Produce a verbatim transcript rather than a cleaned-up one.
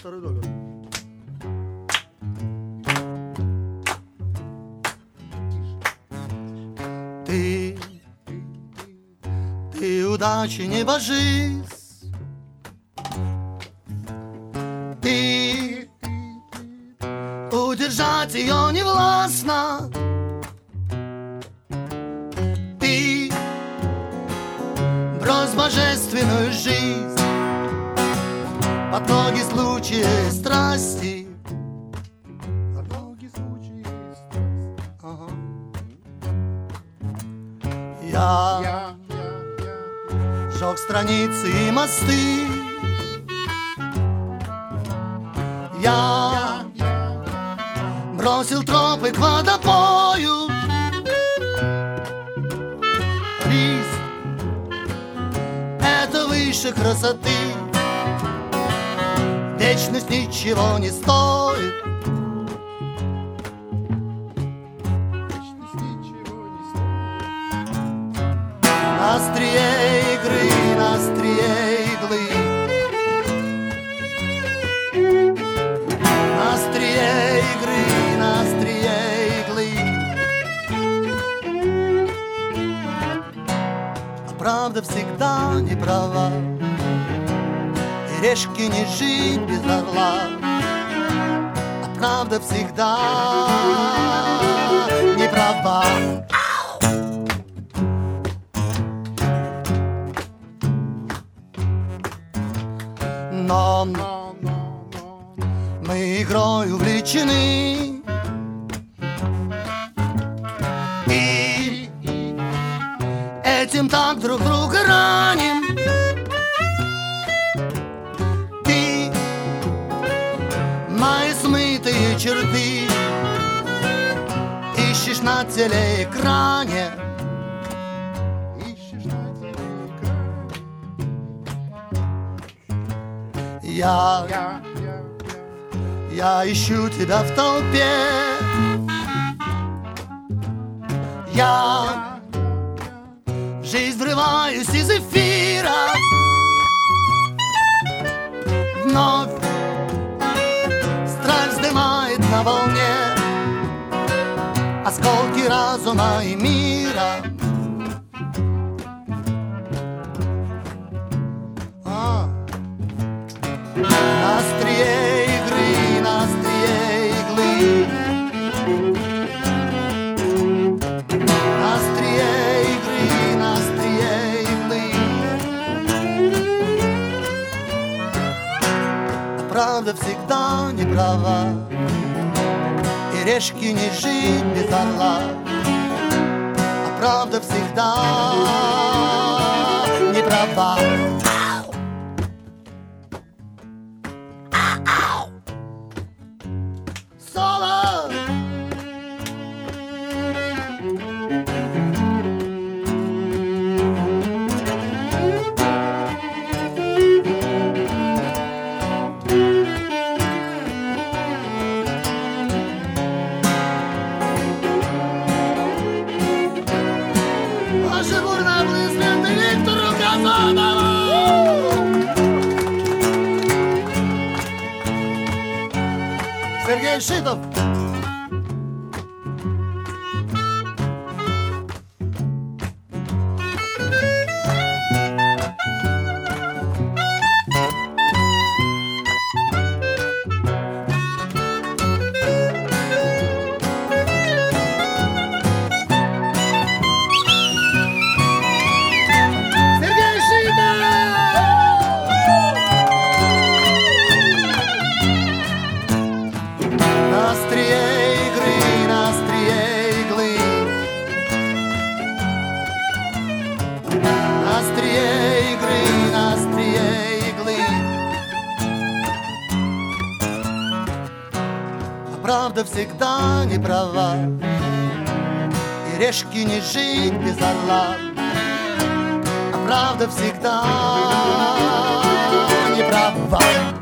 второй до говорю. Ты, ты удачи не божись, ты удержать ее не властно, ты брось божественную жизнь под ноги случая страсти. Под ноги случая страсти. Ага. Я, я, я, я сжег страницы и мосты. Я, я бросил тропы к водопою. Рис — это выше красоты. Вечность ничего не стоит. Вечность ничего не стоит. На острие игры, на острие иглы, на острие игры, на острие иглы. А правда всегда не права, и решки не жить без орла. А правда всегда не права. Но мы игрой увлечены, и этим так друг друга раним. Ты мои смытые черты ищешь на телеэкране. Я, я, я ищу тебя в толпе. Я в жизнь врываюсь из эфира. Вновь страсть вздымает на волне осколки разума и мира. На острие игры, на острие иглы, на острие игры, на острие иглы. А правда всегда не права, и решки не жить без орла. А правда всегда не права. Сергей Шитов. На острие игры, на острие иглы, на острие игры, на острие иглы. А правда всегда не права, и решки не жить без орла. А правда всегда не права.